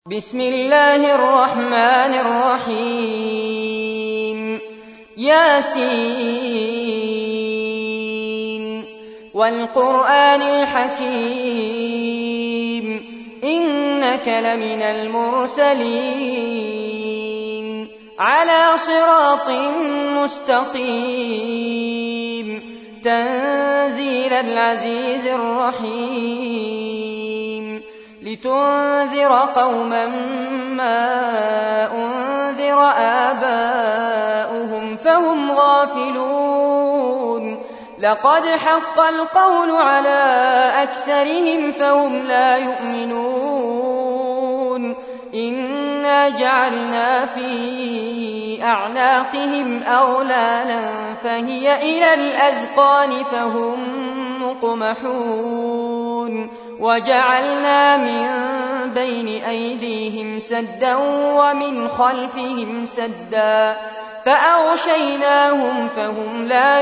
بسم الله الرحمن الرحيم ياسين والقرآن الحكيم إنك لمن المرسلين على صراط مستقيم تنزيل العزيز الرحيم لتنذر قوما ما أنذر آباؤهم فهم غافلون لقد حق القول على أكثرهم فهم لا يؤمنون إنا جعلنا في أعناقهم أغلالا فهي إلى الأذقان فهم مقمحون وجعلنا من بين أيديهم سدا ومن خلفهم سدا فأغشيناهم فهم لا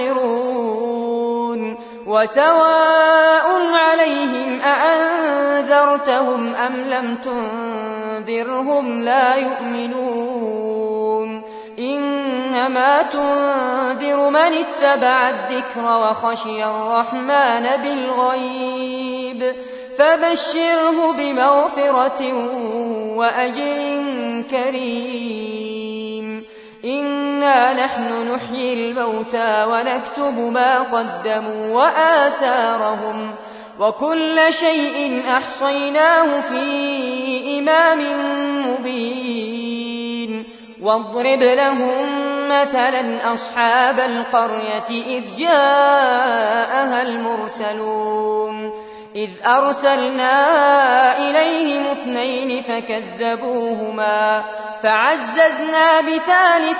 يبصرون وسواء عليهم أأنذرتهم أم لم تنذرهم لا يؤمنون إنما تنذر من اتبع الذكر وخشي الرحمن بالغيب فبشره بمغفرة وأجر كريم إنا نحن نحيي الموتى ونكتب ما قدموا وآثارهم وكل شيء أحصيناه في إمام مبين واضرب لهم مثلا أصحاب القرية إذ جاءها المرسلون إذ أرسلنا إليهم 2 فكذبوهما فعززنا بثالث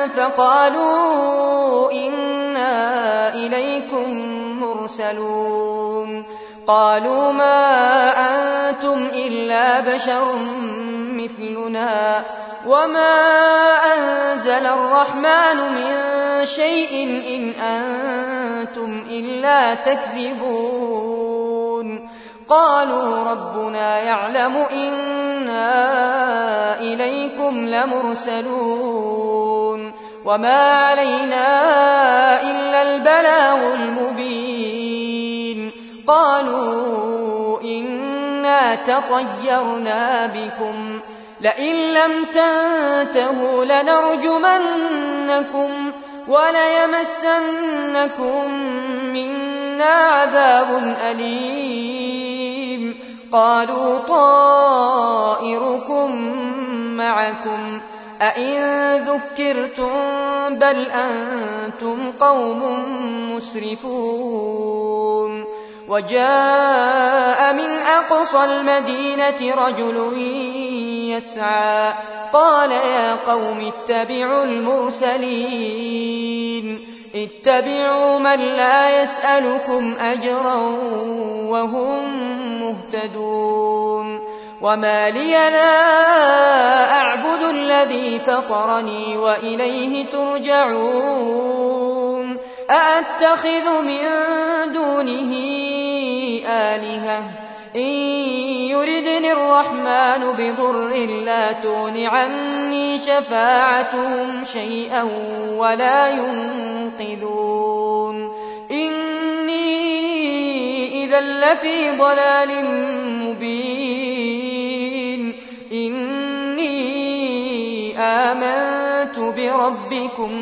فقالوا إنا إليكم مرسلون قالوا ما أنتم إلا بشر مثلنا وما أنزل الرحمن من شيء إن أنتم إلا تكذبون قالوا ربنا يعلم إنا إليكم لمرسلون وما علينا إلا البلاغ المبين قالوا إنا تطيرنا بكم لئن لم تنتهوا لنرجمنكم وليمسنكم منا عذاب أليم قالوا طائركم معكم أئن ذكرتم بل أنتم قوم مسرفون وجاء من أقصى المدينة رجل يسعى قال يا قوم اتبعوا المرسلين اتبعوا من لا يسألكم أجرا وهم مهتدون وما لي لا أعبد الذي فطرني وإليه ترجعون أأتخذ من دونه آلهة إن يردني الرحمن بضر لا تغن عني شفاعتهم شيئا ولا ينقذون إني إذا لفي ضلال مبين إني آمنت بربكم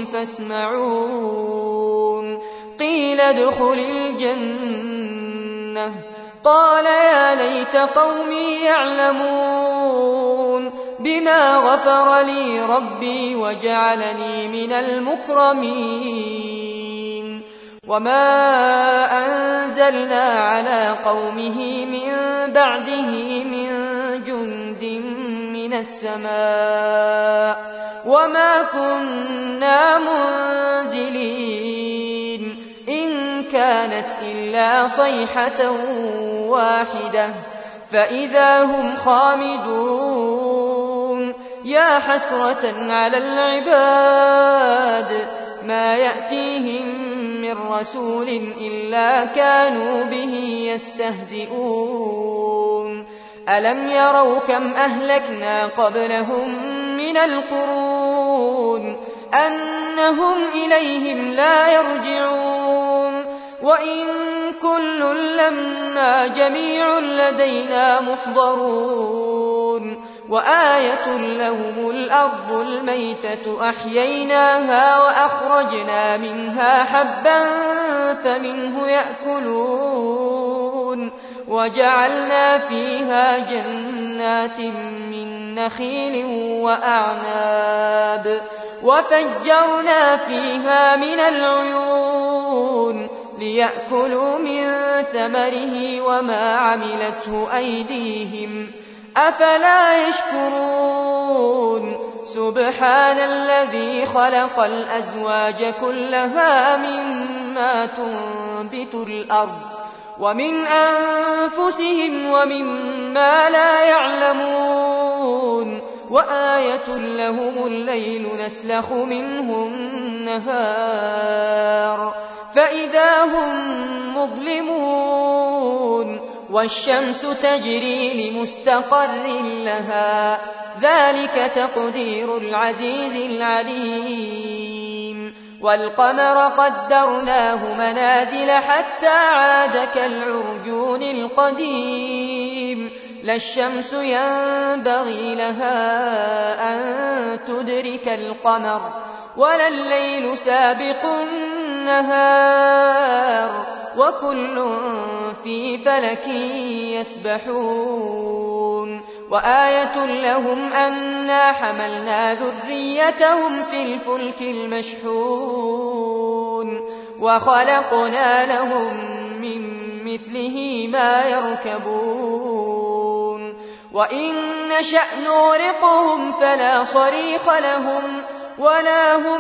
فاسمعون قيل ادخل الجنة قال يا ليت قومي يعلمون بما غفر لي ربي وجعلني من المكرمين وما أنزلنا على قومه من بعده من جند من السماء وما كنا منزلين إن كانت إلا صيحة واحدة فإذا هم خامدون يا حسرة على العباد ما يأتيهم من رسول إلا كانوا به يستهزئون ألم يروا كم أهلكنا قبلهم من القرون أنهم إليهم لا يرجعون وإن كل لما جميع لدينا محضرون وآية لهم الأرض الميتة أحييناها وأخرجنا منها حبا فمنه يأكلون وجعلنا فيها جنات من نخيل وأعناب وفجرنا فيها من العيون ليأكلوا من ثمره وما عملته أيديهم أفلا يشكرون سبحان الذي خلق الأزواج كلها مما تنبت الأرض ومن أنفسهم ومما لا يعلمون وآية لهم الليل نسلخ منه النهار فإذا هم مظلمون والشمس تجري لمستقر لها ذلك تقدير العزيز العليم والقمر قدرناه منازل حتى عاد كالعرجون القديم لا الشمس ينبغي لها أن تدرك القمر ولا الليل سابق النهار وكل في فلك يسبحون وآية لهم أنا حملنا ذريتهم في الفلك المشحون وخلقنا لهم من مثله ما يركبون وإن نشأ نغرقهم فلا صريخ لهم ولا هم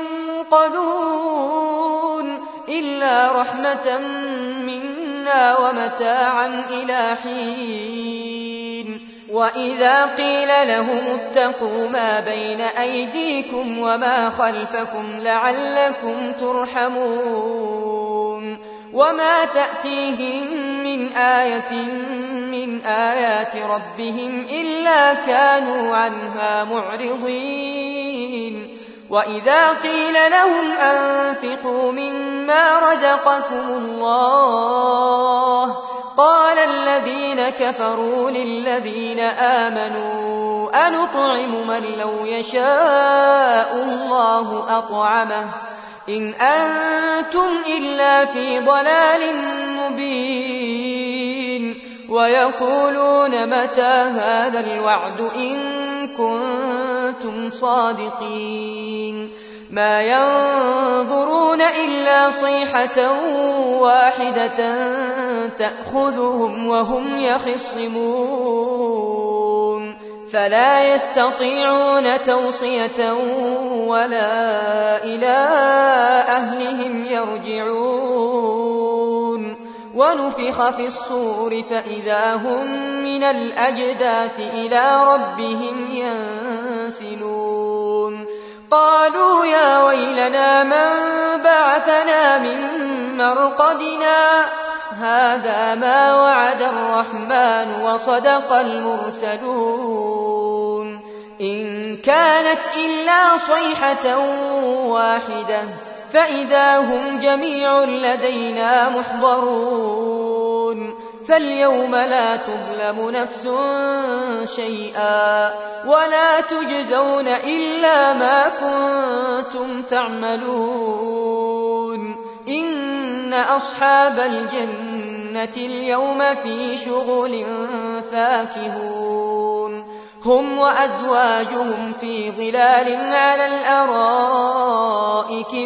ينقذون إلا رحمة منا ومتاعا إلى حين وإذا قيل لهم اتقوا ما بين أيديكم وما خلفكم لعلكم ترحمون وما تأتيهم من آية من آيات ربهم إلا كانوا عنها معرضين وإذا قيل لهم أنفقوا مما رزقكم الله قال الذين كفروا للذين آمنوا أنطعم من لو يشاء الله أطعمه إن أنتم إلا في ضلال مبين ويقولون متى هذا الوعد إن كنتم صادقين ما ينظرون إلا صيحة واحدة تأخذهم وهم يخصمون فلا يستطيعون توصية ولا إلى أهلهم يرجعون ونفخ في الصور فإذا هم من الأجداث إلى ربهم ينسلون قالوا يا ويلنا من بعثنا من مرقدنا هذا ما وعد الرحمن وصدق المرسلون إن كانت إلا صيحة واحدة فإذا هم جميع لدينا محضرون فاليوم لا تظلم نفس شيئا ولا تجزون إلا ما كنتم تعملون إن أصحاب الجنة اليوم في شغل فاكهون هم وأزواجهم في ظلال على الأرائك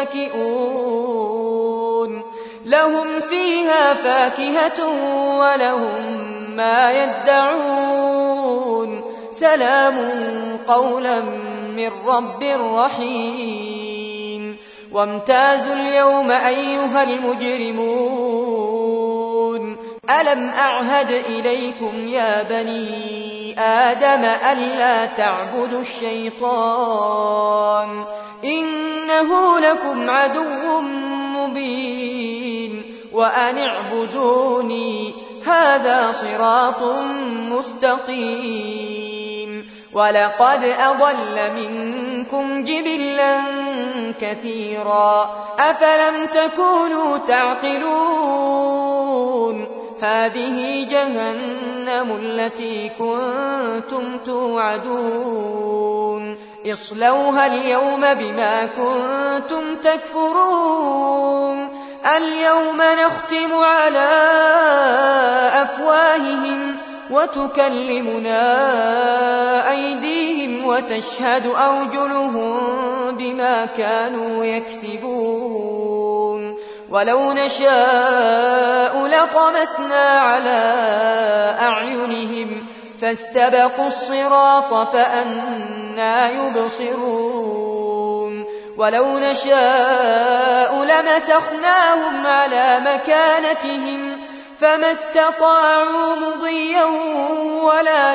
متكئون لهم فيها فاكهة ولهم ما يدعون سلام قولا من رب رحيم وامتازوا اليوم أيها المجرمون ألم أعهد إليكم يا بني آدم ألا تعبدوا الشيطان إنه لكم عدو مبين وأن اعبدوني هذا صراط مستقيم ولقد أضل منكم جبلا كثيرا أفلم تكونوا تعقلون هذه جهنم التي كنتم توعدون اصلوها اليوم بما كنتم تكفرون اليوم نختم على أفواههم وتكلمنا أيديهم وتشهد أرجلهم بما كانوا يكسبون ولو نشاء لطمسنا على أعينهم فاستبقوا الصراط فأنى يبصرون ولو نشاء لمسخناهم على مكانتهم فما استطاعوا مضيا ولا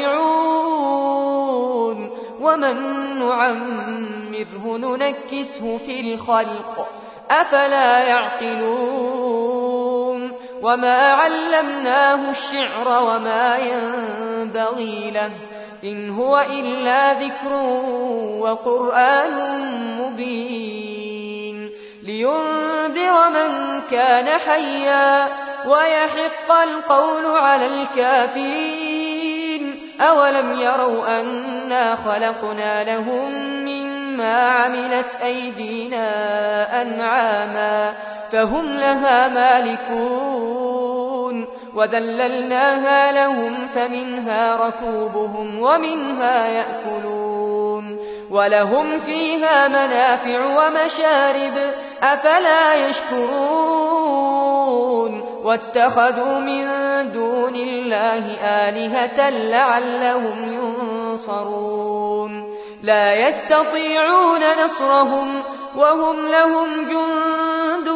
يرجعون ومن نعمره ننكسه في الخلق أفلا يعقلون وما علمناه الشعر وما ينبغي له إن هو إلا ذكر وقرآن مبين لينذر من كان حيا ويحق القول على الكافرين أولم يروا أنا خلقنا لهم مما عملت أيدينا أنعاما فهم لها مالكون وذللناها لهم فمنها ركوبهم ومنها يأكلون ولهم فيها منافع ومشارب أفلا يشكرون واتخذوا من دون الله آلهة لعلهم ينصرون لا يستطيعون نصرهم وهم لهم جند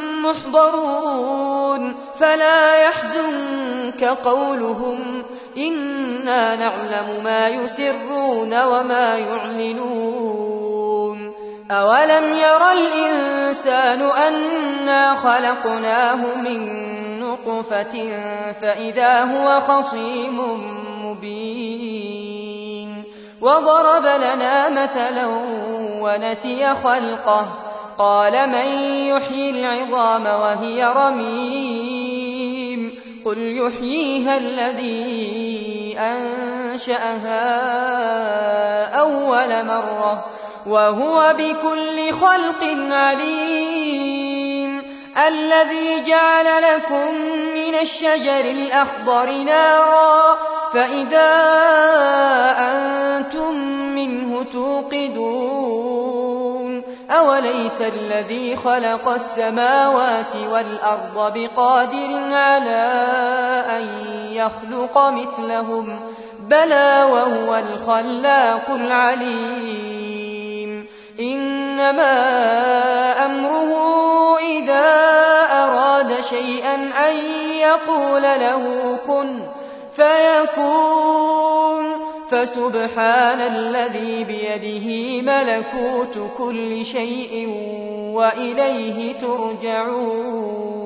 محضرون فلا يحزنك قولهم إنا نعلم ما يسرون وما يعلنون أولم ير الإنسان أنا خلقناه من نطفة فإذا هو خصيم مبين وضرب لنا مثلا ونسي خلقه قال من يحيي العظام وهي رميم قل يحييها الذي أنشأها أول مرة وهو بكل خلق عليم الذي جعل لكم من الشجر الأخضر نارا فإذا أنتم منه توقدون أوليس الذي خلق السماوات والأرض بقادر على أن يخلق مثلهم بلى وهو الخلاق العليم إنما أمره إذا أراد شيئا أن يقول له كن فيكون فسبحان الذي بيده ملكوت كل شيء وإليه ترجعون